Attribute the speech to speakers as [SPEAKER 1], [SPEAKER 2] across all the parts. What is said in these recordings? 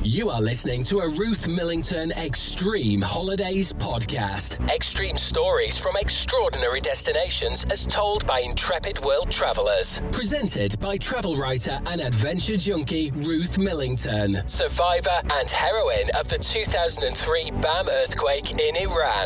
[SPEAKER 1] You are listening to a Ruth Millington Extreme Holidays podcast. Extreme stories from extraordinary destinations as told by intrepid world travellers. Presented by travel writer and adventure junkie Ruth Millington, survivor and heroine of the 2003 BAM earthquake in Iran.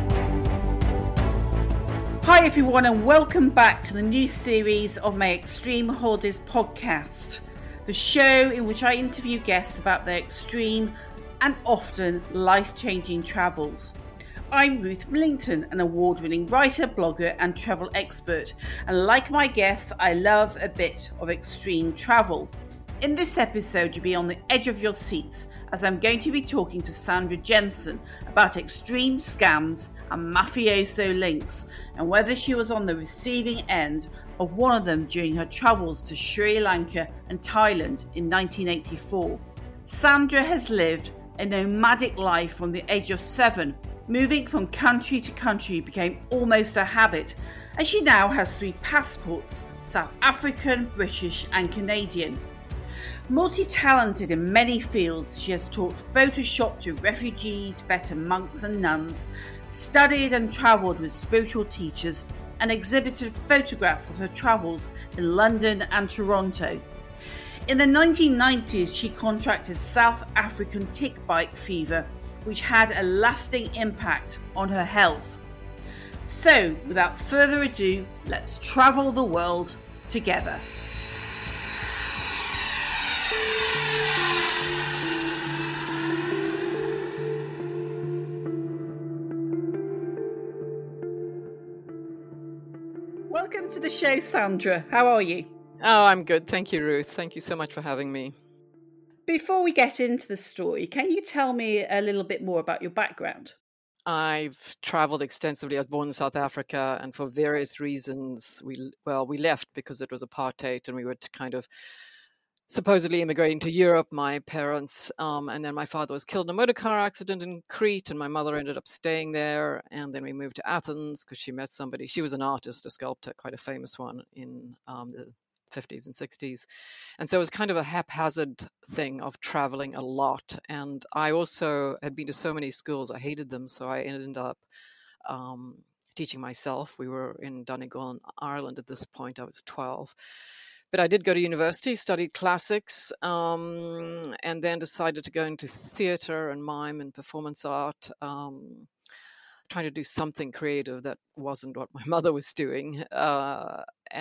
[SPEAKER 2] Hi everyone, and welcome back to the new series of my Extreme Holidays podcast, the show in which I interview guests about their extreme and often life-changing travels. I'm Ruth Millington, an award-winning writer, blogger and travel expert, and like my guests, I love a bit of extreme travel. In this episode, you'll be on the edge of your seats as I'm going to be talking to Sandra Jensen about extreme scams and mafioso links, and whether she was on the receiving end of one of them during her travels to Sri Lanka and Thailand in 1984. Sandra has lived a nomadic life from the age of 7. Moving from country to country became almost a habit, and she now has 3 passports: South African, British and Canadian. Multi-talented in many fields, she has taught Photoshop to refugee Tibetan monks and nuns, studied and travelled with spiritual teachers, and exhibited photographs of her travels in London and Toronto. In the 1990s, she contracted South African tick bite fever, which had a lasting impact on her health. So, without further ado, let's travel the world together. Welcome to the show, Sandra. How are you?
[SPEAKER 3] Oh, I'm good. Thank you, Ruth. Thank you so much for having me.
[SPEAKER 2] Before we get into the story, can you tell me a little bit more about your background?
[SPEAKER 3] I've traveled extensively. I was born in South Africa, and for various reasons, we left because it was apartheid, and we were kind of supposedly immigrating to Europe, my parents, and then my father was killed in a motor car accident in Crete, and my mother ended up staying there, and then we moved to Athens because she met somebody. She was an artist, a sculptor, quite a famous one in the 50s and 60s. And so it was kind of a haphazard thing of traveling a lot. And I also had been to so many schools, I hated them, so I ended up teaching myself. We were in Donegal, Ireland at this point. I was 12. But I did go to university, studied classics, and then decided to go into theatre and mime and performance art, trying to do something creative that wasn't what my mother was doing. I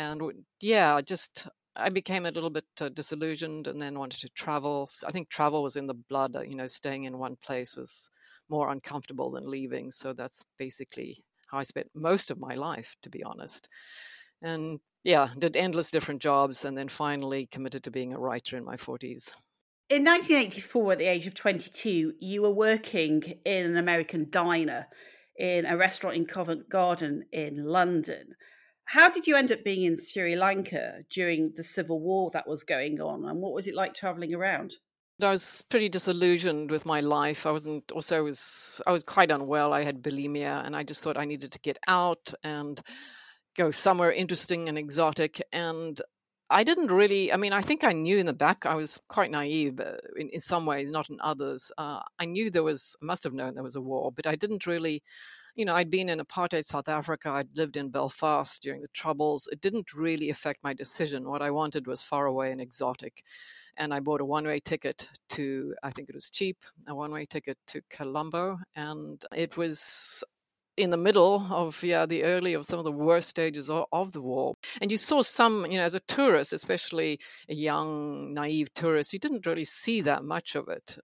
[SPEAKER 3] became a little bit disillusioned and then wanted to travel. I think travel was in the blood. Staying in one place was more uncomfortable than leaving. So that's basically how I spent most of my life, to be honest. And did endless different jobs, and then finally committed to being a writer in my 40s.
[SPEAKER 2] In 1984, at the age of 22, you were working in an American diner in a restaurant in Covent Garden in London. How did you end up being in Sri Lanka during the civil war that was going on, and what was it like travelling around?
[SPEAKER 3] I was pretty disillusioned with my life. I was quite unwell. I had bulimia, and I just thought I needed to get out and go somewhere interesting and exotic. And I didn't really, I think I knew in the back, I was quite naive in some ways, not in others. I must have known there was a war, but I didn't really, I'd been in apartheid South Africa. I'd lived in Belfast during the Troubles. It didn't really affect my decision. What I wanted was far away and exotic. And I bought a one-way ticket to, I think it was cheap, a one-way ticket to Colombo. And it was in the middle of the early of some of the worst stages of the war. And you saw some, as a tourist, especially a young, naive tourist, you didn't really see that much of it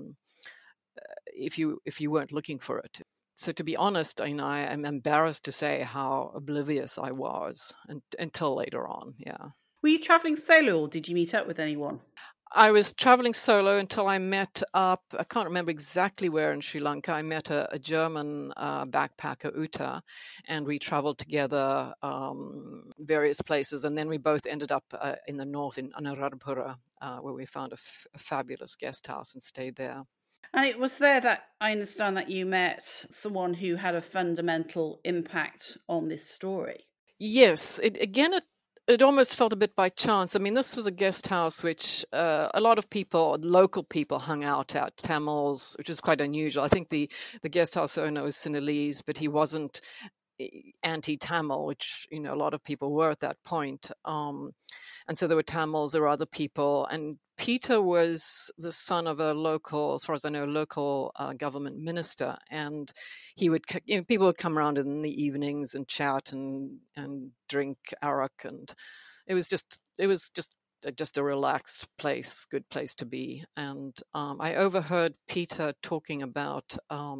[SPEAKER 3] if you weren't looking for it. So to be honest, I am embarrassed to say how oblivious I was until later on,
[SPEAKER 2] Were you travelling solo, or did you meet up with anyone?
[SPEAKER 3] I was traveling solo until I met up, I can't remember exactly where in Sri Lanka. I met a German backpacker, Uta, and we traveled together various places. And then we both ended up in the north in Anuradhapura, where we found a fabulous guest house and stayed there.
[SPEAKER 2] And it was there that I understand that you met someone who had a fundamental impact on this story.
[SPEAKER 3] Yes, it it almost felt a bit by chance. I mean, this was a guest house which a lot of people, local people, hung out at, Tamils, which is quite unusual. I think the guest house owner was Sinhalese, but he wasn't anti-Tamil, which a lot of people were at that point. And so there were Tamils, there were other people, and Peter was the son of a local, as far as I know, local government minister, and he would, people would come around in the evenings and chat and drink arak, and it was just a relaxed place, good place to be. And I overheard Peter talking about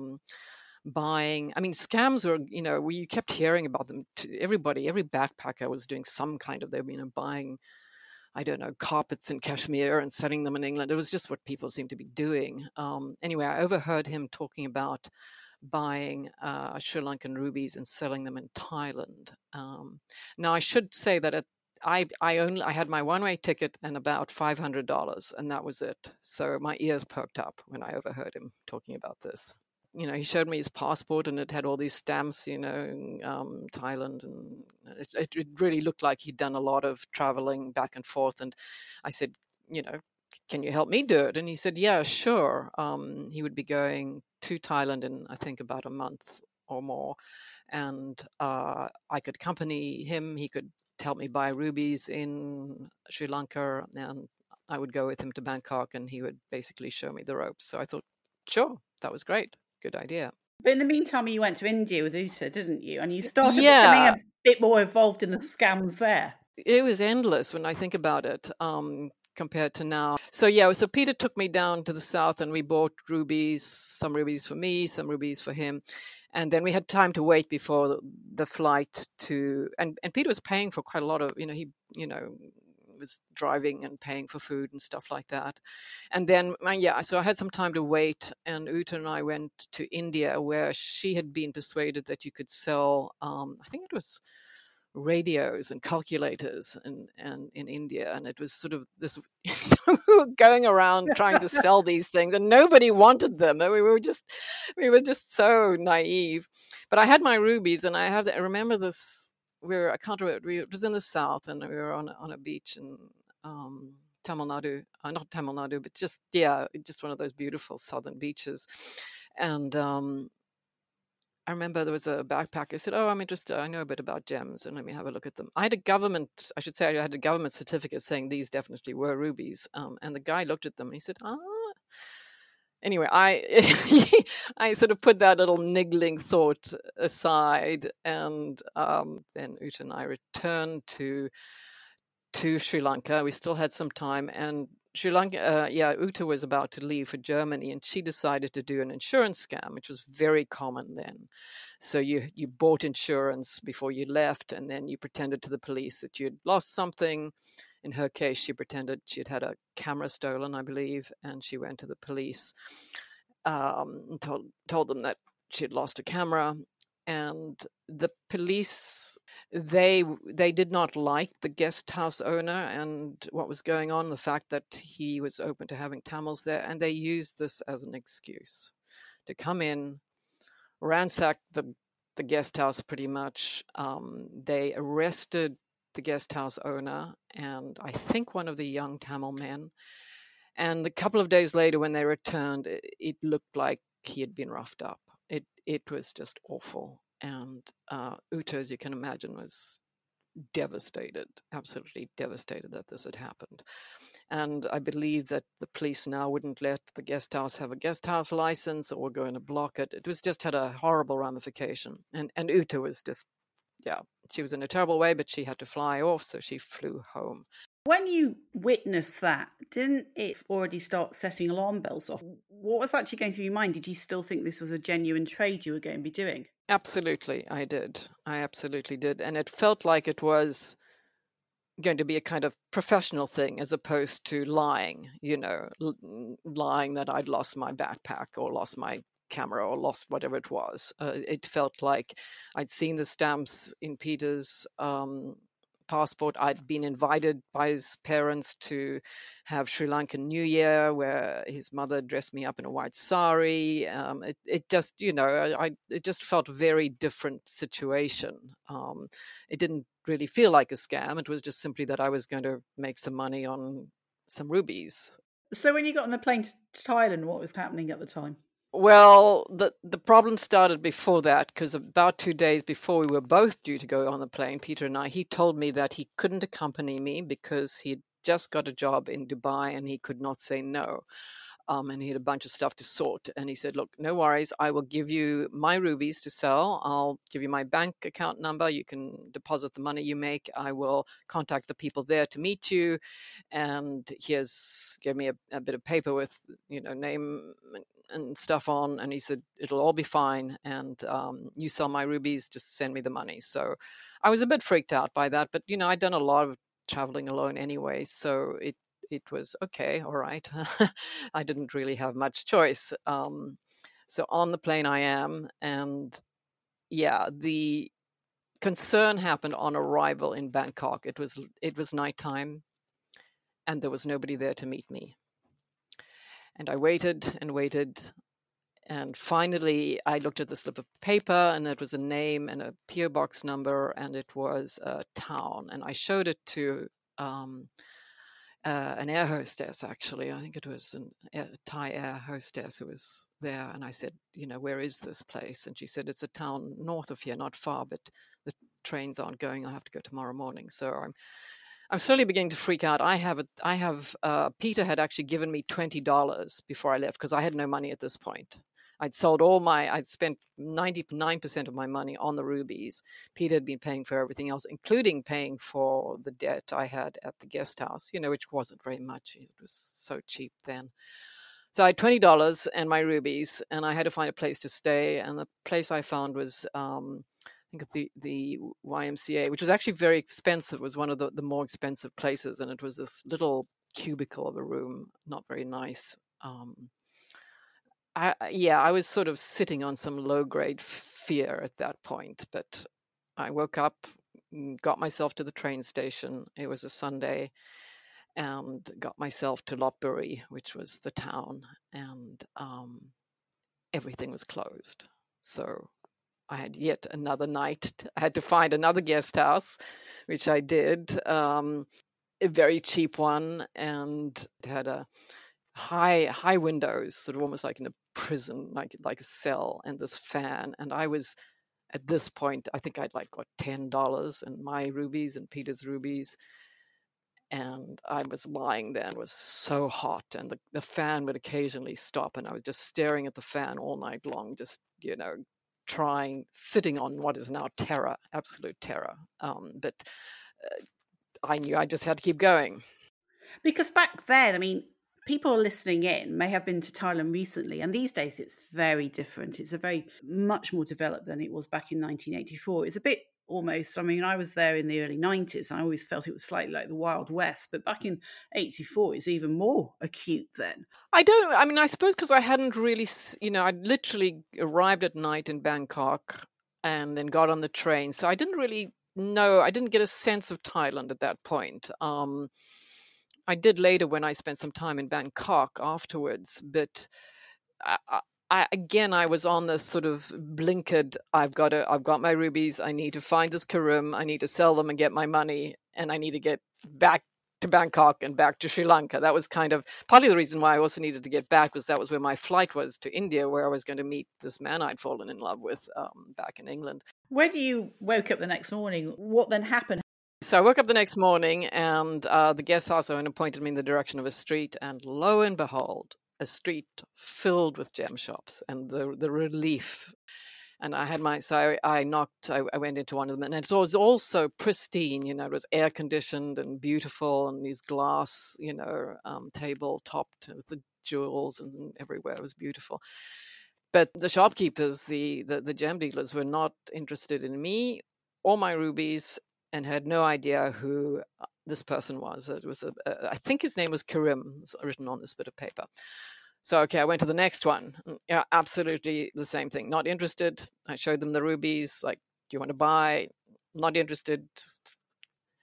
[SPEAKER 3] buying. I mean, scams were, you kept hearing about them. Every backpacker was doing some kind of, buying, I don't know, carpets in Kashmir and selling them in England. It was just what people seemed to be doing. Anyway, I overheard him talking about buying Sri Lankan rubies and selling them in Thailand. Now, I should say that I had my one-way ticket and about $500, and that was it. So my ears perked up when I overheard him talking about this. He showed me his passport, and it had all these stamps, in Thailand, and it really looked like he'd done a lot of traveling back and forth. And I said, can you help me do it? And he said, yeah, sure. He would be going to Thailand in, I think, about a month or more, and I could accompany him. He could help me buy rubies in Sri Lanka, and I would go with him to Bangkok, and he would basically show me the ropes. So I thought, sure, that was great. Good idea.
[SPEAKER 2] But in the meantime, you went to India with Uta, didn't you? And you started becoming a bit more involved in the scams there.
[SPEAKER 3] It was endless when I think about it, compared to now. So Peter took me down to the south, and we bought rubies, some rubies for me, some rubies for him. And then we had time to wait before the flight to, and Peter was paying for quite a lot of, he was driving and paying for food and stuff like that. And then, so I had some time to wait, and Uta and I went to India, where she had been persuaded that you could sell, I think it was radios and calculators and in India, and it was sort of this we were going around trying to sell these things, and nobody wanted them. We were just so naive. But I had my rubies, and I remember this. It was in the south, and we were on a beach in Tamil Nadu, not Tamil Nadu, but just one of those beautiful southern beaches. And I remember there was a backpacker who said, "Oh, I'm interested. I know a bit about gems, and let me have a look at them." I had a government certificate saying these definitely were rubies. And the guy looked at them and he said, Anyway, I sort of put that little niggling thought aside, and then Uta and I returned to Sri Lanka. We still had some time, and Sri Lanka, Uta was about to leave for Germany, and she decided to do an insurance scam, which was very common then. So you bought insurance before you left, and then you pretended to the police that you'd lost something. In her case, she pretended she'd had a camera stolen, I believe, and she went to the police and told them that she had lost a camera. And the police, they did not like the guest house owner and what was going on, the fact that he was open to having Tamils there, and they used this as an excuse to come in, ransack the guest house pretty much. They arrested the guest house owner and I think one of the young Tamil men. And a couple of days later, when they returned, it looked like he had been roughed up. It was just awful. And Uta, as you can imagine, was devastated, absolutely devastated that this had happened. And I believe that the police now wouldn't let the guest house have a guest house license or going to block it. It was just had a horrible ramification. And Uta was just, she was in a terrible way, but she had to fly off, so she flew home.
[SPEAKER 2] When you witnessed that, didn't it already start setting alarm bells off? What was actually going through your mind? Did you still think this was a genuine trade you were going to be doing?
[SPEAKER 3] Absolutely, I did. I absolutely did. And it felt like it was going to be a kind of professional thing as opposed to lying, lying that I'd lost my backpack or lost my camera or lost whatever it was. It felt like I'd seen the stamps in Peter's passport. I'd been invited by his parents to have Sri Lankan New Year, where his mother dressed me up in a white sari. It just, it just felt a very different situation. It didn't really feel like a scam. It was just simply that I was going to make some money on some rubies.
[SPEAKER 2] So when you got on the plane to Thailand, what was happening at the time?
[SPEAKER 3] Well, the problem started before that, because about 2 days before we were both due to go on the plane, Peter and I, he told me that he couldn't accompany me because he'd just got a job in Dubai and he could not say no. And he had a bunch of stuff to sort. And he said, look, no worries. I will give you my rubies to sell. I'll give you my bank account number. You can deposit the money you make. I will contact the people there to meet you. And gave me a bit of paper with, name and stuff on. And he said, it'll all be fine. And you sell my rubies, just send me the money. So I was a bit freaked out by that. But, I'd done a lot of traveling alone anyway. So it was okay, all right. I didn't really have much choice. So on the plane I am, and the concern happened on arrival in Bangkok. It was nighttime, and there was nobody there to meet me. And I waited and waited, and finally I looked at the slip of paper, and it was a name and a PO box number, and it was a town, and I showed it to an air hostess, actually. I think it was a Thai air hostess who was there. And I said, where is this place? And she said, it's a town north of here, not far, but the trains aren't going. I'll have to go tomorrow morning. So I'm slowly beginning to freak out. Peter had actually given me $20 before I left because I had no money at this point. I'd spent 99% of my money on the rubies. Peter had been paying for everything else, including paying for the debt I had at the guest house, which wasn't very much. It was so cheap then. So I had $20 and my rubies, and I had to find a place to stay. And the place I found was, I think the YMCA, which was actually very expensive. It was one of the more expensive places. And it was this little cubicle of a room, not very nice. I was sort of sitting on some low-grade fear at that point, but I woke up, got myself to the train station. It was a Sunday, and got myself to Lopburi, which was the town, and everything was closed. So I had yet another night. I had to find another guest house, which I did, a very cheap one, and it had a high windows, sort of almost like in a prison, like a cell, and this fan. And I was, at this point, I think I'd got $10 and my rubies and Peter's rubies. And I was lying there, and it was so hot, and the fan would occasionally stop, and I was just staring at the fan all night long, just, sitting on what is now terror, absolute terror. But I knew I just had to keep going.
[SPEAKER 2] Because back then, people listening in may have been to Thailand recently, and these days it's very different. It's much more developed than it was back in 1984. It's a bit almost, I was there in the early 90s, and I always felt it was slightly like the Wild West, but back in 84, it's even more acute then.
[SPEAKER 3] I suppose because I hadn't really, I literally arrived at night in Bangkok and then got on the train. So I didn't really know, I didn't get a sense of Thailand at that point. I did later when I spent some time in Bangkok afterwards, but I was on this sort of blinkered, I've got my rubies, I need to find this Karim, I need to sell them and get my money, and I need to get back to Bangkok and back to Sri Lanka. That was kind of partly the reason why I also needed to get back, was that was where my flight was to India, where I was going to meet this man I'd fallen in love with back in England.
[SPEAKER 2] When you woke up the next morning, what then happened?
[SPEAKER 3] So I woke up the next morning, and the guest house owner pointed me in the direction of a street, and lo and behold, a street filled with gem shops, and the relief. And I had I went into one of them, and it was also pristine, it was air conditioned and beautiful, and these glass, table topped with the jewels and everywhere. It was beautiful. But the shopkeepers, the gem dealers, were not interested in me or my rubies, and had no idea who this person was. It was I think his name was Karim, it's written on this bit of paper. So, okay, I went to the next one. Yeah, absolutely the same thing. Not interested. I showed them the rubies. Like, do you want to buy? Not interested.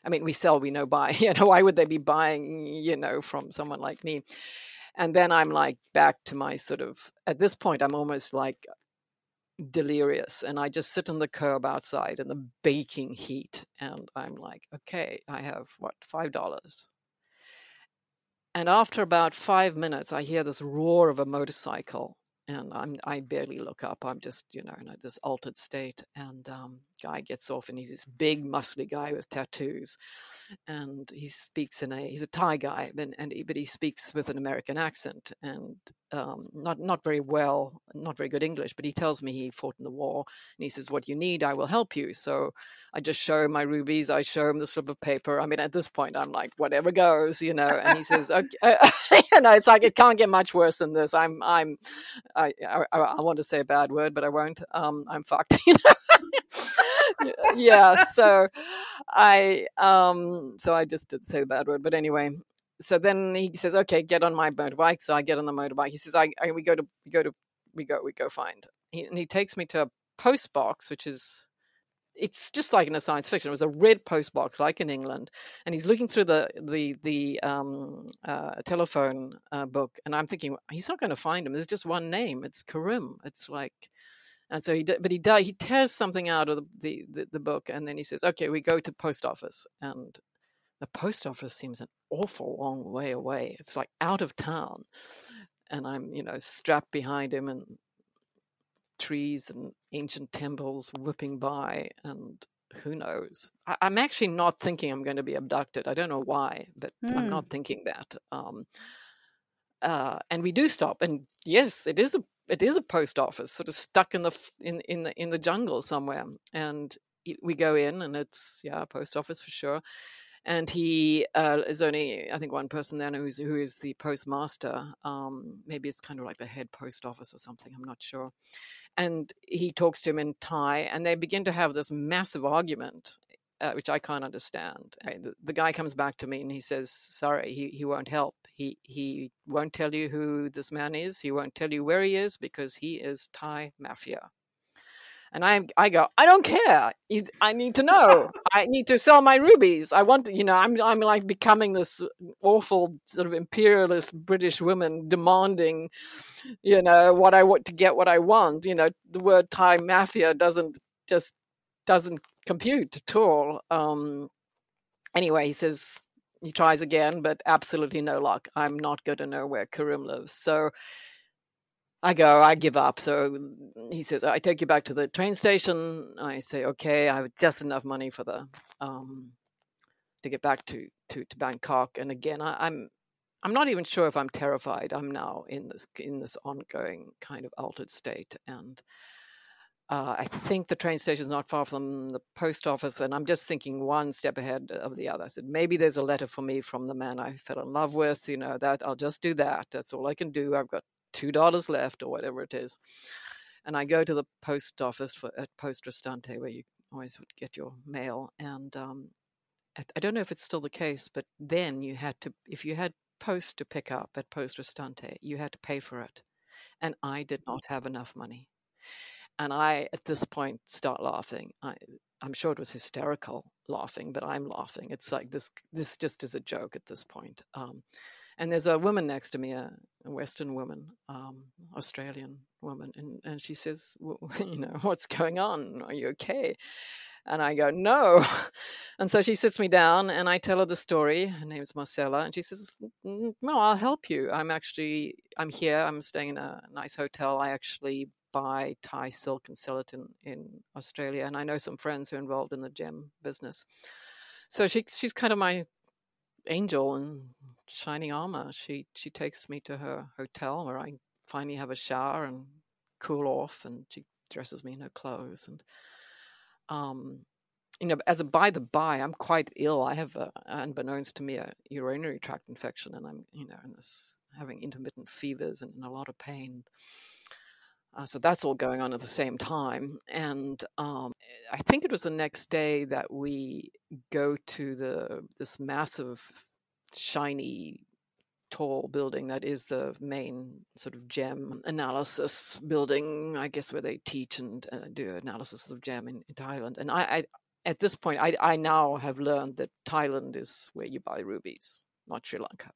[SPEAKER 3] I mean, we sell, we no buy. Why would they be buying, from someone like me? And then I'm like back to my sort of, at this point, I'm almost like delirious. And I just sit on the curb outside in the baking heat. And I'm like, okay, I have $5. And after about 5 minutes, I hear this roar of a motorcycle. And I barely look up. I'm just, in this altered state. And guy gets off, and he's this big, muscly guy with tattoos. And he speaks he's a Thai guy, but he speaks with an American accent, and not very well, not very good English. But he tells me he fought in the war, and he says, "What you need, I will help you." So I just show him my rubies. I show him the slip of paper. I mean, at this point, I'm like, whatever goes, And he says, "Okay," it's like it can't get much worse than this. I want to say a bad word, but I won't. I'm fucked, Yeah, so I just did say a bad word, but anyway. So then he says, "Okay, get on my motorbike." So I get on the motorbike. He says, "We go find." And he takes me to a post box, which is, it's just like in a science fiction. It was a red post box, like in England, and he's looking through the telephone book, and I'm thinking he's not going to find him. There's just one name. It's Karim. It's like. And so he tears something out of the book, and then he says, "Okay, we go to post office." And the post office seems an awful long way away. It's like out of town. And I'm, strapped behind him, and trees and ancient temples whipping by, and who knows? I'm actually not thinking I'm going to be abducted. I don't know why, but I'm not thinking that. And we do stop, and yes, it is a post office, sort of stuck in the jungle somewhere. And we go in, and it's a post office for sure. And he is only, I think, one person there who is the postmaster. Maybe it's kind of like the head post office or something. I'm not sure. And he talks to him in Thai, and they begin to have this massive argument, which I can't understand. The guy comes back to me, and he says, "Sorry, he won't help. He won't tell you who this man is. He won't tell you where he is, because he is Thai mafia." And I go, "I don't care. I need to know. I need to sell my rubies. I want to, I'm like becoming this awful sort of imperialist British woman demanding, what I want to get what I want. The word Thai mafia doesn't compute at all." Anyway, he tries again, but absolutely no luck. I'm not going to know where Karim lives. So I give up. So he says, "I take you back to the train station." I say, "Okay, I have just enough money for to get back to Bangkok." And again, I'm not even sure if I'm terrified. I'm now in this ongoing kind of altered state. And I think the train station is not far from the post office, and I'm just thinking one step ahead of the other. I said, maybe there's a letter for me from the man I fell in love with, that I'll just do that. That's all I can do. I've got $2 left or whatever it is. And I go to the post office at Post Restante, where you always would get your mail. And I don't know if it's still the case, but then if you had post to pick up at Post Restante, you had to pay for it. And I did not have enough money. And I, at this point, start laughing. I'm sure it was hysterical laughing, but I'm laughing. It's like this just is a joke at this point. And there's a woman next to me, a Western woman, Australian woman, and she says, "What's going on? Are you okay?" And I go, "No." And so she sits me down, and I tell her the story. Her name's Marcella, and she says, "No, I'll help you. I'm here. I'm staying in a nice hotel. I actually buy Thai silk and sell it in Australia, and I know some friends who are involved in the gem business." So she's kind of my angel in shining armor. She takes me to her hotel, where I finally have a shower and cool off, and she dresses me in her clothes. And as a by the by, I'm quite ill. I have, unbeknownst to me, a urinary tract infection, and I'm having intermittent fevers and in a lot of pain. So that's all going on at the same time. And I think it was the next day that we go to this massive, shiny, tall building that is the main sort of gem analysis building, I guess, where they teach and do analysis of gem in Thailand. And at this point, I now have learned that Thailand is where you buy rubies, not Sri Lanka.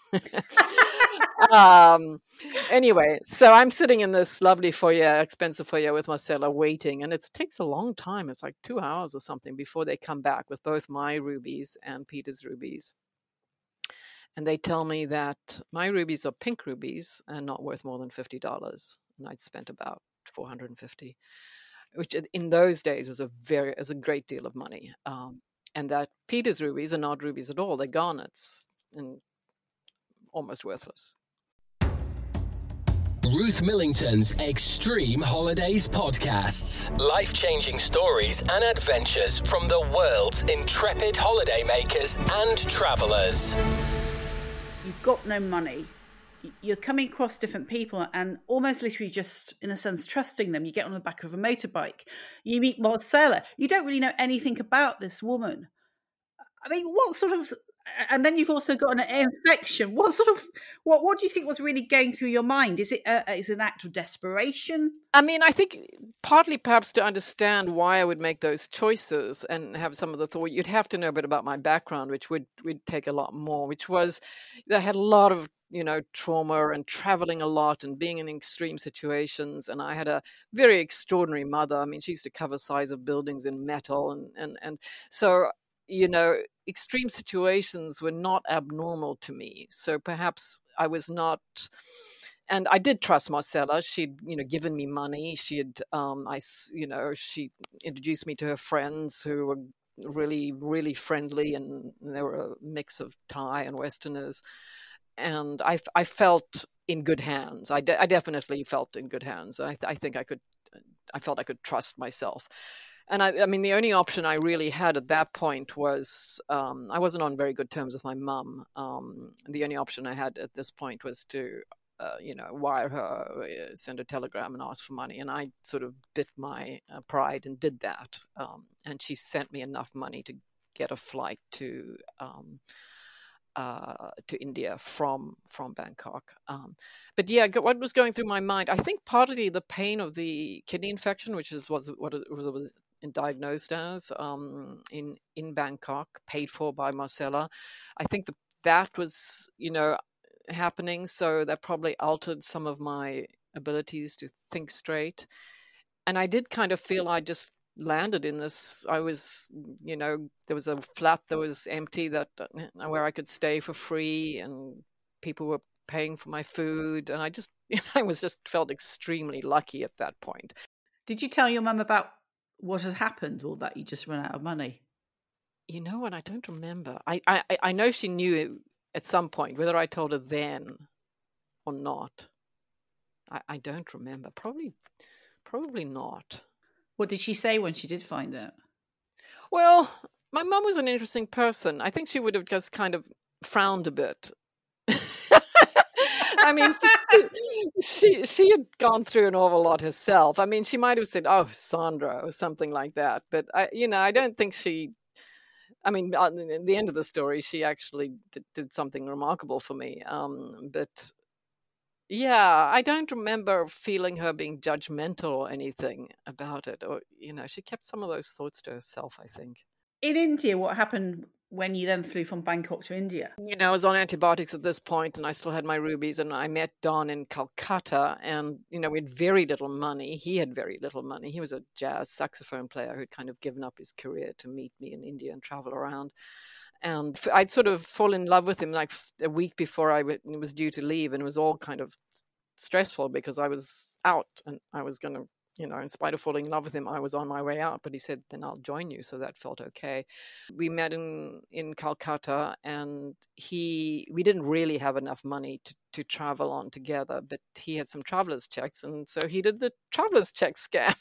[SPEAKER 3] Anyway, so I'm sitting in this lovely foyer, expensive foyer with Marcella waiting, and it takes a long time. It's like 2 hours or something before they come back with both my rubies and Peter's rubies. And they tell me that my rubies are pink rubies and not worth more than $50. And I'd spent about $450, which in those days was a great deal of money. And that Peter's rubies are not rubies at all; they're garnets and almost worthless.
[SPEAKER 1] Ruth Millington's Extreme Holidays podcasts. Life-changing stories and adventures from the world's intrepid holidaymakers and travellers.
[SPEAKER 2] You've got no money. You're coming across different people and almost literally just, in a sense, trusting them. You get on the back of a motorbike. You meet Marcella. You don't really know anything about this woman. I mean, what sort of... And then you've also got an infection. What do you think was really going through your mind? Is it an act of desperation?
[SPEAKER 3] I mean, I think partly perhaps to understand why I would make those choices and have some of the thought, you'd have to know a bit about my background, which would take a lot more, which was I had a lot of, trauma and traveling a lot and being in extreme situations. And I had a very extraordinary mother. I mean, she used to cover size of buildings in metal. And so, extreme situations were not abnormal to me. So perhaps I was not, and I did trust Marcella. She'd, given me money. She had, she introduced me to her friends who were really, really friendly, and they were a mix of Thai and Westerners. And I felt in good hands. I definitely felt in good hands. I think I felt I could trust myself. And I mean, the only option I really had at that point was I wasn't on very good terms with my mum. The only option I had at this point was to, wire her, send a telegram and ask for money. And I sort of bit my pride and did that. And she sent me enough money to get a flight to India from Bangkok. But yeah, what was going through my mind? I think partly the pain of the kidney infection, which was what it was diagnosed as in Bangkok, paid for by Marcella. I think that was, happening. So that probably altered some of my abilities to think straight. And I did kind of feel I just landed in this. I was, there was a flat that was empty where I could stay for free, and people were paying for my food. And I was just felt extremely lucky at that point.
[SPEAKER 2] Did you tell your mum about what had happened, or that you just run out of money?
[SPEAKER 3] You know what? I don't remember. I know she knew it at some point. Whether I told her then or not, I don't remember. Probably not.
[SPEAKER 2] What did she say when she did find out?
[SPEAKER 3] Well, my mum was an interesting person. I think she would have just kind of frowned a bit. I mean, she had gone through an awful lot herself. I mean, she might have said, "Oh, Sandra," or something like that. But I don't think she. I mean, at the end of the story, she actually did something remarkable for me. But yeah, I don't remember feeling her being judgmental or anything about it. Or she kept some of those thoughts to herself, I think.
[SPEAKER 2] In India, what happened when you then flew from Bangkok to India?
[SPEAKER 3] I was on antibiotics at this point, and I still had my rubies, and I met Don in Calcutta, and, we had very little money. He had very little money. He was a jazz saxophone player who'd kind of given up his career to meet me in India and travel around. And I'd sort of fall in love with him like a week before I was due to leave, and it was all kind of stressful because I was out, and I was going to, in spite of falling in love with him, I was on my way out. But he said, then I'll join you. So that felt okay. We met in Calcutta, and we didn't really have enough money to travel on together, but he had some traveler's checks. And so he did the traveler's check scam.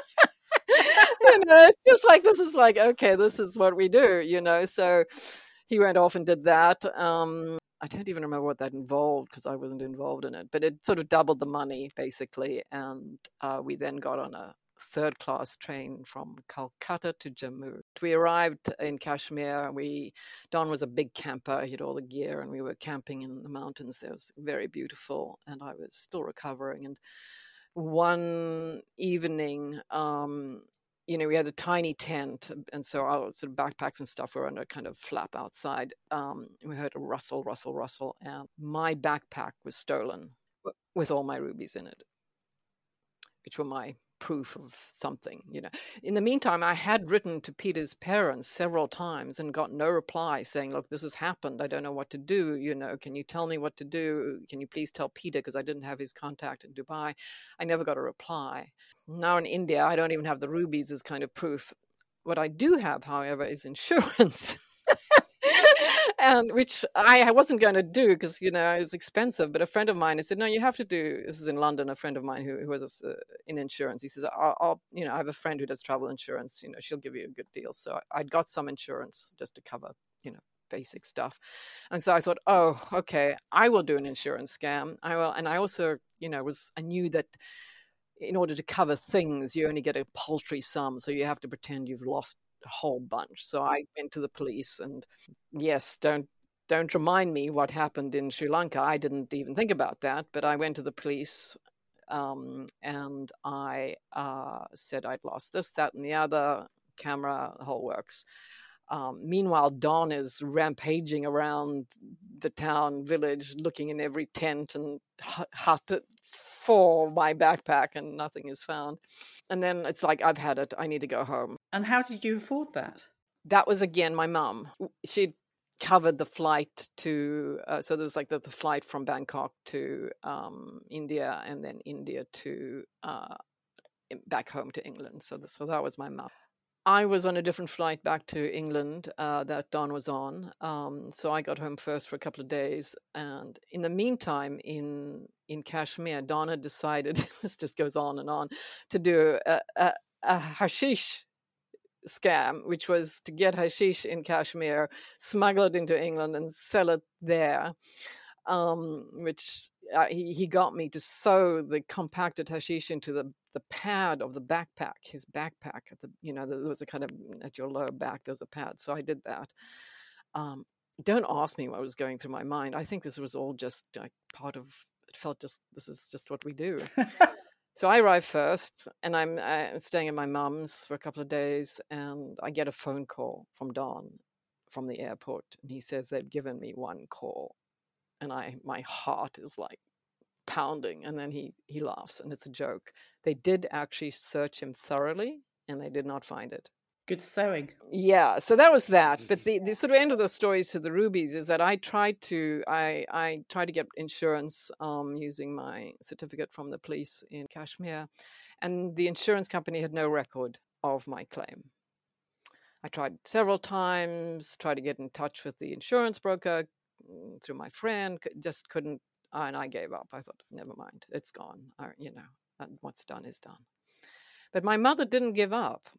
[SPEAKER 3] It's just like, this is like, okay, this is what we do, So he went off and did that. I don't even remember what that involved because I wasn't involved in it, but it sort of doubled the money basically. And we then got on a third-class train from Calcutta to Jammu. We arrived in Kashmir. Don was a big camper. He had all the gear, and we were camping in the mountains. It was very beautiful, and I was still recovering. And one evening, we had a tiny tent, and so our sort of backpacks and stuff were under a kind of flap outside. We heard a rustle, and my backpack was stolen with all my rubies in it, which were my proof of something. In the meantime, I had written to Peter's parents several times and got no reply, saying, look, this has happened. I don't know what to do. Can you tell me what to do? Can you please tell Peter? Because I didn't have his contact in Dubai. I never got a reply. Now in India, I don't even have the rubies as kind of proof. What I do have, however, is insurance. And which I wasn't going to do because, it was expensive. But a friend of mine said, no, you have to do, this is in London, a friend of mine who was in insurance. He says, I have a friend who does travel insurance, she'll give you a good deal. So I'd got some insurance just to cover, basic stuff. And so I thought, oh, okay, I will do an insurance scam. I will. And I also, I knew that in order to cover things, you only get a paltry sum. So you have to pretend you've lost a whole bunch. So I went to the police, and yes, don't remind me what happened in Sri Lanka. I didn't even think about that, but I went to the police, and I said I'd lost this, that, and the other, camera, the whole works. Meanwhile, Don is rampaging around the town, village, looking in every tent and hut for my backpack, and nothing is found. And then it's like, I've had it. I need to go home.
[SPEAKER 2] And how did you afford that?
[SPEAKER 3] That was, again, my mum. She'd covered the flight to, so there was like the flight from Bangkok to India, and then India to back home to England. So that was my mum. I was on a different flight back to England that Don was on. So I got home first for a couple of days. And in the meantime, in Kashmir, Don had decided, this just goes on and on, to do a hashish scam, which was to get hashish in Kashmir, smuggle it into England and sell it there, which he got me to sew the compacted hashish into the pad of the backpack, his backpack. There was a kind of, at your lower back, there's a pad. So I did that. Don't ask me what was going through my mind. I think this was all just like part of, it felt just, this is just what we do. So I arrived first, and I'm staying at my mum's for a couple of days, and I get a phone call from Don from the airport, and he says they've given me one call, and my heart is like pounding, and then he laughs, and it's a joke. They did actually search him thoroughly, and they did not find it.
[SPEAKER 2] Good sewing.
[SPEAKER 3] Yeah, so that was that. But the sort of end of the story to the rubies is that I tried to get insurance using my certificate from the police in Kashmir, and the insurance company had no record of my claim. I tried several times, tried to get in touch with the insurance broker through my friend, just couldn't, and I gave up. I thought, never mind, it's gone. What's done is done. But my mother didn't give up.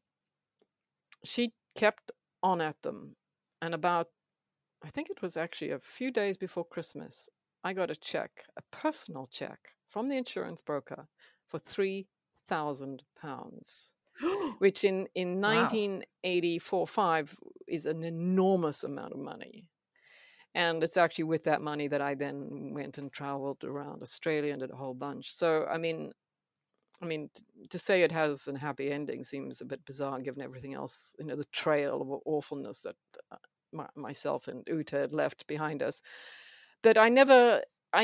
[SPEAKER 3] She kept on at them. And about, I think it was actually a few days before Christmas, I got a personal check from the insurance broker for £3,000, which in 1984-5 is an enormous amount of money. And it's actually with that money that I then went and traveled around Australia and did a whole bunch. So, I mean, to say it has a happy ending seems a bit bizarre given everything else, the trail of awfulness that myself and Uta had left behind us. But I never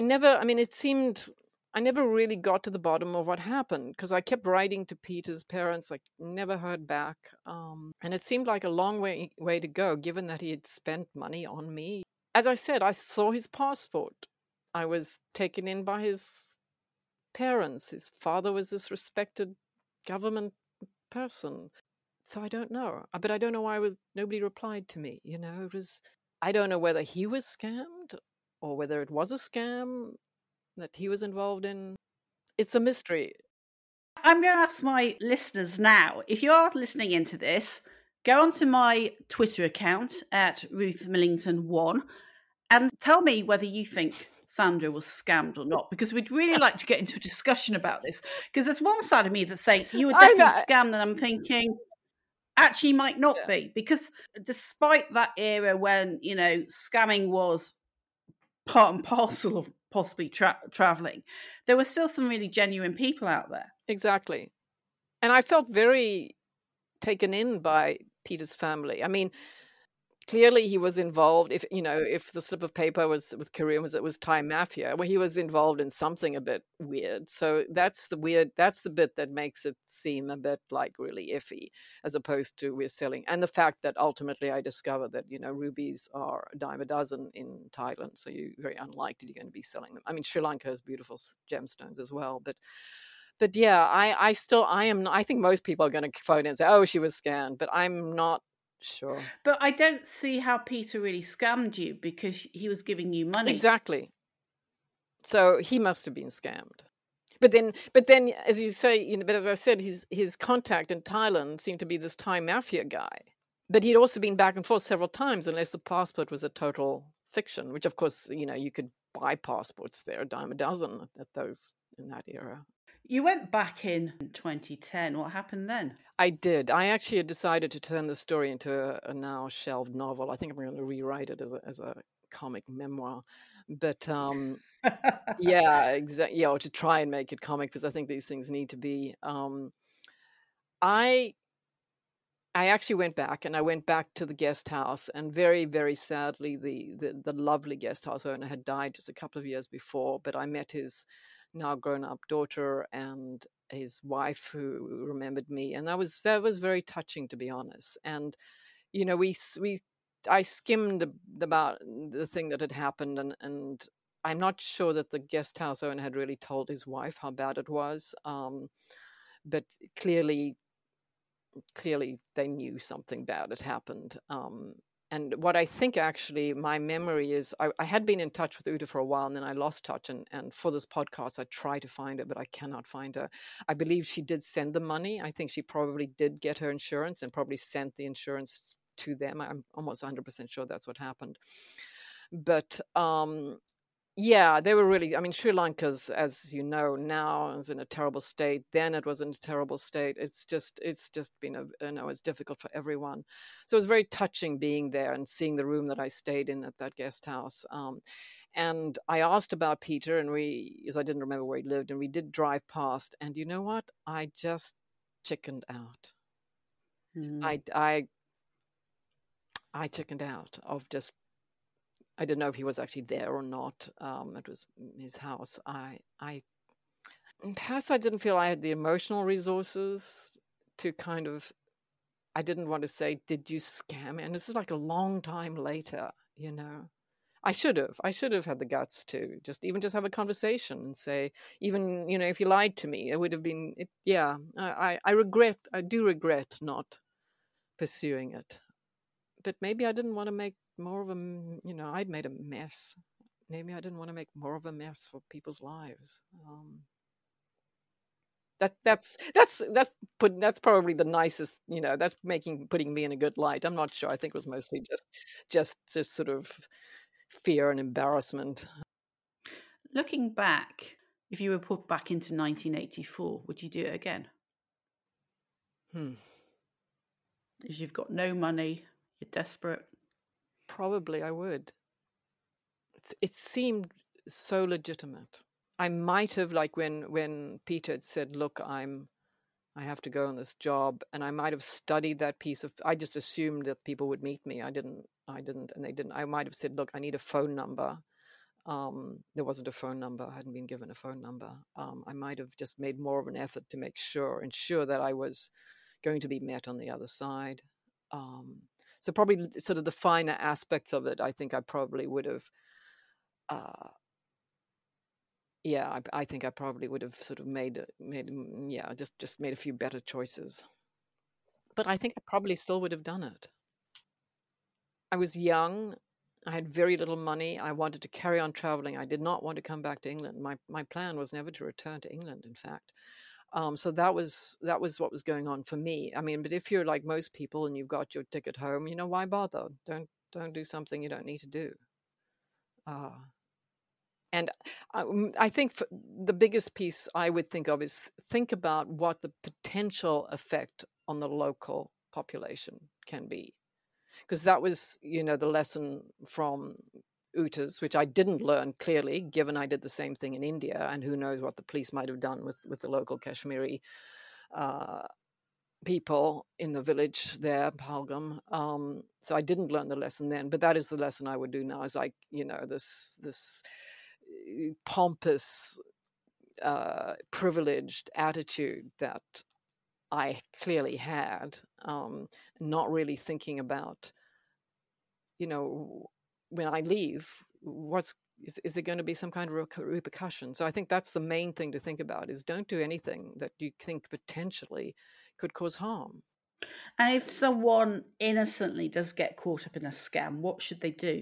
[SPEAKER 3] really got to the bottom of what happened, because I kept writing to Peter's parents, like never heard back. And it seemed like a long way to go, given that he had spent money on me. As I said, I saw his passport. I was taken in by his parents. His father was this respected government person. So I don't know. But I don't know why nobody replied to me. I don't know whether he was scammed or whether it was a scam that he was involved in. It's a mystery.
[SPEAKER 2] I'm going to ask my listeners now, if you are listening into this, go onto my Twitter account at RuthMillington1 and tell me whether you think Sandra was scammed or not, because we'd really like to get into a discussion about this. Because there's one side of me that's saying you were definitely scammed, and I'm thinking actually might not be, because despite that era when, scamming was part and parcel of possibly traveling, there were still some really genuine people out there.
[SPEAKER 3] Exactly. And I felt very taken in by Peter's family. I mean, clearly he was involved. If the slip of paper was with Korean it was Thai mafia, well, he was involved in something a bit weird. So that's the bit that makes it seem a bit like really iffy, as opposed to we're selling. And the fact that ultimately I discovered that, rubies are a dime a dozen in Thailand. So you're very unlikely you're going to be selling them. I mean, Sri Lanka has beautiful gemstones as well, but yeah, I think most people are going to phone in and say, oh, she was scammed, but I'm not sure.
[SPEAKER 2] But I don't see how Peter really scammed you, because he was giving you money.
[SPEAKER 3] Exactly. So he must have been scammed. But then, as you say, but as I said, his contact in Thailand seemed to be this Thai mafia guy. But he'd also been back and forth several times, unless the passport was a total fiction, which of course, you could buy passports there, a dime a dozen at those in that era.
[SPEAKER 2] You went back in 2010. What happened then?
[SPEAKER 3] I did. I actually had decided to turn the story into a now shelved novel. I think I'm going to rewrite it as a comic memoir. But yeah, exactly. Yeah, or to try and make it comic, because I think these things need to be. I actually went back, and I went back to the guest house, and very, very sadly, the lovely guest house owner had died just a couple of years before. But I met his now grown-up daughter and his wife, who remembered me, and that was very touching, to be honest. And I skimmed about the thing that had happened, and I'm not sure that the guest house owner had really told his wife how bad it was, but clearly they knew something bad had happened. And what I think, actually, my memory is, I had been in touch with Uta for a while, and then I lost touch. And for this podcast, I try to find her, but I cannot find her. I believe she did send the money. I think she probably did get her insurance and probably sent the insurance to them. I'm almost 100% sure that's what happened. But yeah, they were really, I mean, Sri Lanka's, as you know, now is in a terrible state. Then it was in a terrible state. It's just been it's difficult for everyone. So it was very touching being there and seeing the room that I stayed in at that guest house. And I asked about Peter, and as I didn't remember where he lived, and we did drive past. And you know what? I just chickened out. I chickened out of just, I didn't know if he was actually there or not. It was his house. Perhaps I didn't feel I had the emotional resources to kind of, I didn't want to say, did you scam me? And this is like a long time later, I should have had the guts to just have a conversation and say, even, if you lied to me, it would have been, I do regret not pursuing it. But maybe I didn't want to make more of a, I'd made a mess. Maybe I didn't want to make more of a mess for people's lives. That's probably the nicest, that's putting me in a good light. I'm not sure. I think it was mostly just sort of fear and embarrassment.
[SPEAKER 2] Looking back, if you were put back into 1984, would you do it again? If you've got no money, you're desperate.
[SPEAKER 3] Probably I would. It seemed so legitimate. I might have, like when Peter had said, look, I have to go on this job, and I might have studied that piece of, I just assumed that people would meet me. I didn't, and they didn't. I might have said, look, I need a phone number. There wasn't a phone number. I hadn't been given a phone number. I might have just made more of an effort to ensure that I was going to be met on the other side. So probably sort of the finer aspects of it, I think I probably would have, I think I probably would have sort of made a few better choices. But I think I probably still would have done it. I was young. I had very little money. I wanted to carry on traveling. I did not want to come back to England. My plan was never to return to England, in fact. So that was what was going on for me. I mean, but if you're like most people and you've got your ticket home, why bother? Don't do something you don't need to do. And I think the biggest piece I would think of is think about what the potential effect on the local population can be. Because that was, the lesson from Uta's, which I didn't learn clearly, given I did the same thing in India, and who knows what the police might have done with the local Kashmiri people in the village there, Pahalgam. So I didn't learn the lesson then, but that is the lesson I would do now. Is like, this pompous, privileged attitude that I clearly had, not really thinking about, when I leave, is there going to be some kind of repercussion? So I think that's the main thing to think about, is don't do anything that you think potentially could cause harm.
[SPEAKER 2] And if someone innocently does get caught up in a scam, what should they do?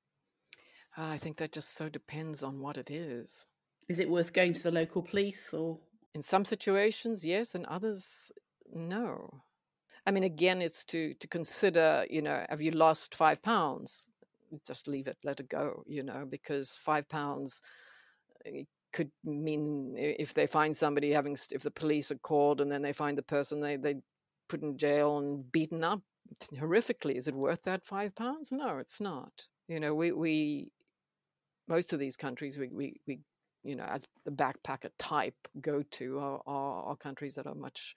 [SPEAKER 3] I think that just so depends on what it is.
[SPEAKER 2] Is it worth going to the local police, or?
[SPEAKER 3] In some situations, yes, and others, no. I mean, again, it's to consider, have you lost £5? Just leave it, let it go, because £5 could mean, if they find somebody if the police are called and then they find the person they put in jail and beaten up horrifically, is it worth that £5? No, it's not. We most of these countries we as the backpacker type go to are countries that are much,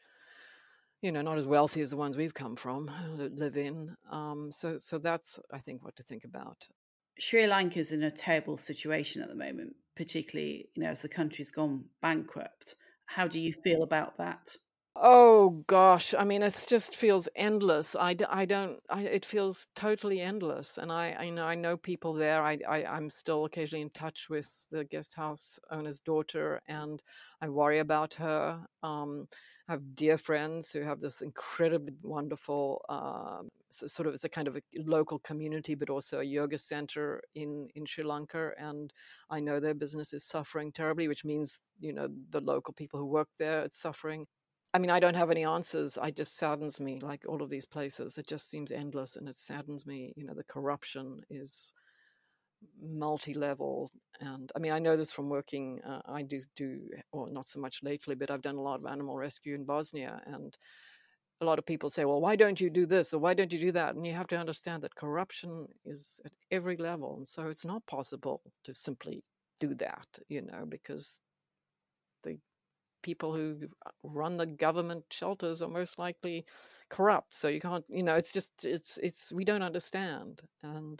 [SPEAKER 3] not as wealthy as the ones we've come from, live in. So that's, I think, what to think about.
[SPEAKER 2] Sri Lanka's in a terrible situation at the moment, particularly, as the country's gone bankrupt. How do you feel about that?
[SPEAKER 3] Oh gosh, I mean, it just feels endless. It feels totally endless. And I know people there. I'm still occasionally in touch with the guest house owner's daughter, and I worry about her. I have dear friends who have this incredibly wonderful, it's a kind of a local community, but also a yoga center in Sri Lanka. And I know their business is suffering terribly, which means, the local people who work there, it's suffering. I mean, I don't have any answers. It just saddens me, like all of these places. It just seems endless, and it saddens me. The corruption is multi-level. And I mean, I know this from working. I do, or not so much lately, but I've done a lot of animal rescue in Bosnia. And a lot of people say, well, why don't you do this? Or why don't you do that? And you have to understand that corruption is at every level. And so it's not possible to simply do that, because the people who run the government shelters are most likely corrupt. So you can't, it's just, it's we don't understand. And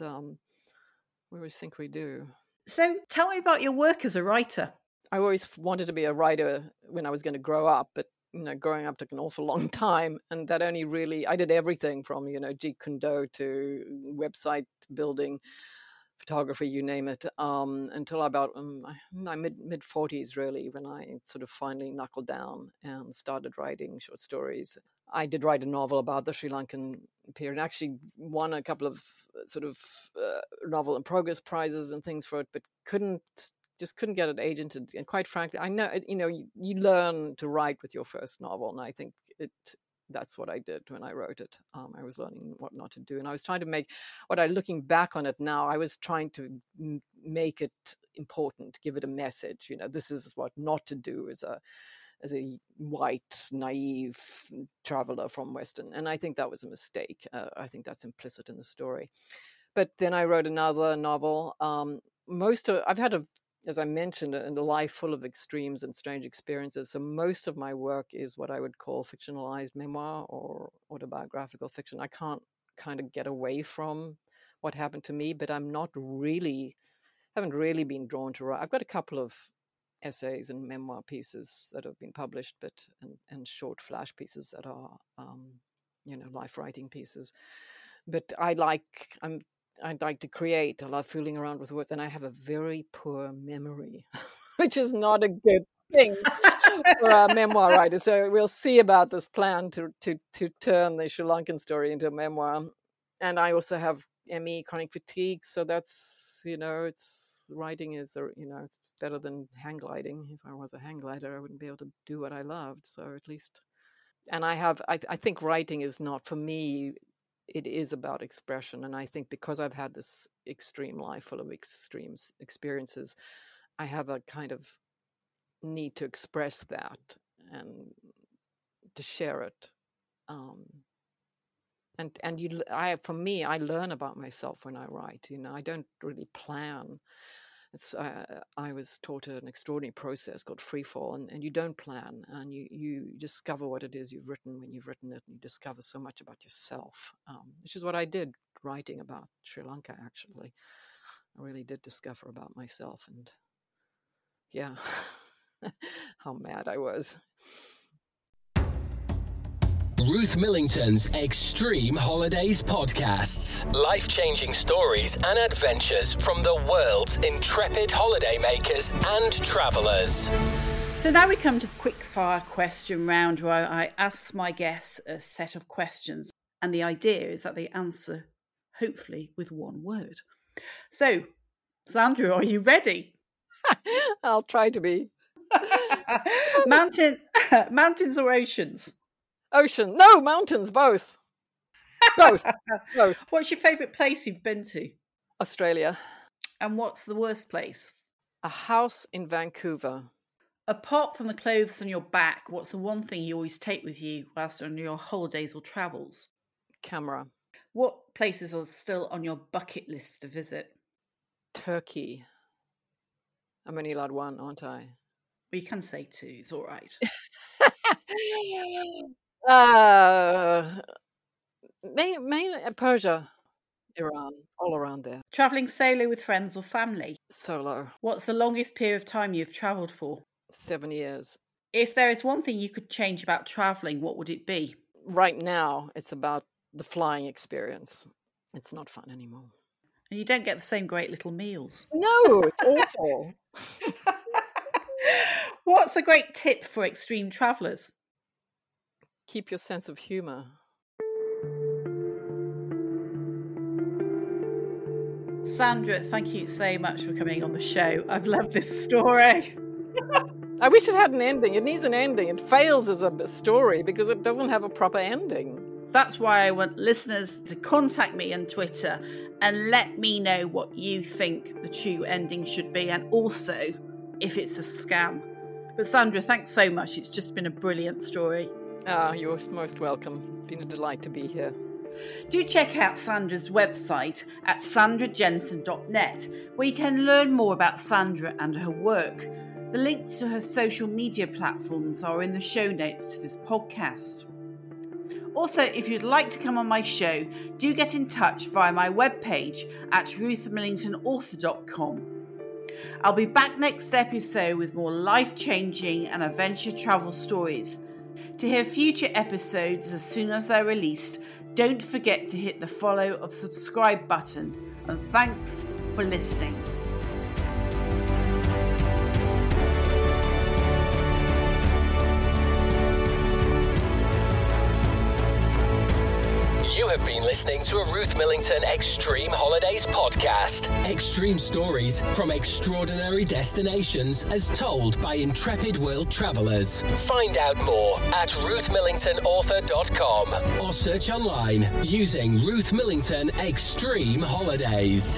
[SPEAKER 3] we always think we do.
[SPEAKER 2] So tell me about your work as a writer.
[SPEAKER 3] I always wanted to be a writer when I was going to grow up, but growing up took an awful long time. And that only really, I did everything from, Jeet Kune Do to website building, photography, you name it, until about my mid-40s, really, when I sort of finally knuckled down and started writing short stories. I did write a novel about the Sri Lankan period, actually won a couple of sort of novel and progress prizes and things for it, but couldn't get it agented. And quite frankly, I know, you learn to write with your first novel, and I think that's what I did when I wrote it. I was learning what not to do. And I was trying to make, looking back on it now, I was trying to make it important, give it a message. This is what not to do as a white, naive traveler from Western. And I think that was a mistake. I think that's implicit in the story. But then I wrote another novel. I've had as I mentioned, in a life full of extremes and strange experiences. So most of my work is what I would call fictionalized memoir or autobiographical fiction. I can't kind of get away from what happened to me, but haven't really been drawn to write. I've got a couple of essays and memoir pieces that have been published, and short flash pieces that are, life writing pieces. But I'd like to create. I love fooling around with words, and I have a very poor memory, which is not a good thing for a memoir writer. So we'll see about this plan to turn the Sri Lankan story into a memoir. And I also have ME, chronic fatigue. So that's, writing is, it's better than hang gliding. If I was a hang glider, I wouldn't be able to do what I loved. So at least, and I think writing is not, for me, it is about expression. And I think because I've had this extreme life full of extreme experiences, I have a kind of need to express that and to share it. For me, I learn about myself when I write. I don't really plan. I was taught an extraordinary process called freefall, and you don't plan, and you discover what it is you've written when you've written it, and you discover so much about yourself, which is what I did writing about Sri Lanka, actually. I really did discover about myself, and yeah, how mad I was.
[SPEAKER 1] Ruth Millington's Extreme Holidays podcasts. Life-changing stories and adventures from the world's intrepid holidaymakers and travellers.
[SPEAKER 2] So now we come to the quick-fire question round, where I ask my guests a set of questions, and the idea is that they answer, hopefully, with one word. So, Sandra, are you ready?
[SPEAKER 3] I'll try to be.
[SPEAKER 2] Mountains or oceans?
[SPEAKER 3] Ocean. No, mountains, both. Both.
[SPEAKER 2] What's your favourite place you've been to?
[SPEAKER 3] Australia.
[SPEAKER 2] And what's the worst place?
[SPEAKER 3] A house in Vancouver.
[SPEAKER 2] Apart from the clothes on your back, what's the one thing you always take with you whilst on your holidays or travels?
[SPEAKER 3] Camera.
[SPEAKER 2] What places are still on your bucket list to visit?
[SPEAKER 3] Turkey. I'm only allowed one, aren't I?
[SPEAKER 2] Well, you can say two, it's all right.
[SPEAKER 3] Mainly Persia, Iran, all around there.
[SPEAKER 2] Travelling solo with friends or family?
[SPEAKER 3] Solo.
[SPEAKER 2] What's the longest period of time you've travelled for?
[SPEAKER 3] 7 years.
[SPEAKER 2] If there is one thing you could change about travelling, what would it be?
[SPEAKER 3] Right now, it's about the flying experience. It's not fun anymore.
[SPEAKER 2] And you don't get the same great little meals.
[SPEAKER 3] No, it's awful.
[SPEAKER 2] What's a great tip for extreme travellers?
[SPEAKER 3] Keep your sense of humour.
[SPEAKER 2] Sandra, thank you so much for coming on the show. I've loved this story.
[SPEAKER 3] I wish it had an ending. It needs an ending. It fails as a story because it doesn't have a proper ending.
[SPEAKER 2] That's why I want listeners to contact me on Twitter and let me know what you think the true ending should be, and also if it's a scam. But Sandra, thanks so much. It's just been a brilliant story.
[SPEAKER 3] You're most welcome. Been a delight to be here.
[SPEAKER 2] Do check out Sandra's website at sandrajensen.net, where you can learn more about Sandra and her work. The links to her social media platforms are in the show notes to this podcast. Also, if you'd like to come on my show, do get in touch via my webpage at ruthmillingtonauthor.com. I'll be back next episode with more life-changing and adventure travel stories. To hear future episodes as soon as they're released, don't forget to hit the follow or subscribe button. And thanks for listening.
[SPEAKER 1] You have been listening to a Ruth Millington Extreme Holidays podcast. Extreme stories from extraordinary destinations as told by intrepid world travellers. Find out more at ruthmillingtonauthor.com or search online using Ruth Millington Extreme Holidays.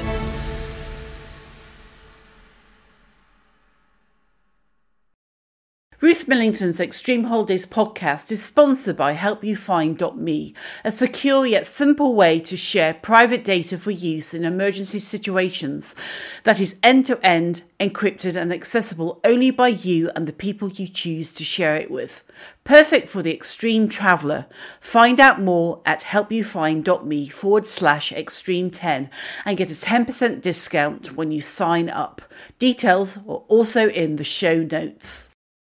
[SPEAKER 2] Ruth Millington's Extreme Holidays podcast is sponsored by HelpYouFind.me, a secure yet simple way to share private data for use in emergency situations that is end-to-end, encrypted and accessible only by you and the people you choose to share it with. Perfect for the extreme traveller. Find out more at helpyoufind.me/extreme10 and get a 10% discount when you sign up. Details are also in the show notes.